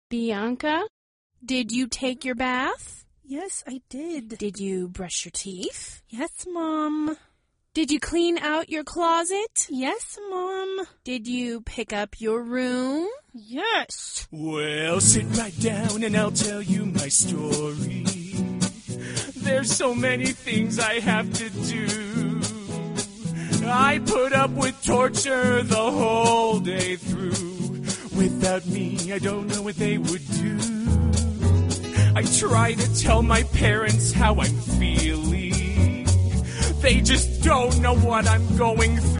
Bianca, did you take your bath? Yes, I did. Did you brush your teeth? Yes, Mom. Did you clean out your closet? Yes, Mom. Did you pick up your room? Yes. Well, sit right down and I'll tell you my story. There's so many things I have to do. I put up with torture the whole day through. Without me, I don't know what they would do. I try to tell my parents how I'm feeling. They just don't know what I'm going through.